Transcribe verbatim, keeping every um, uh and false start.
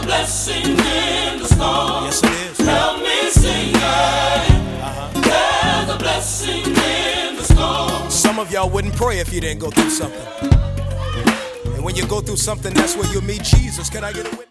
blessing in the storm. Yes, it is. Help me sing it. Uh-huh. There's a blessing in the storm. Some of y'all wouldn't pray if you didn't go through something. And when you go through something, that's where you'll meet Jesus. Can I get a witness?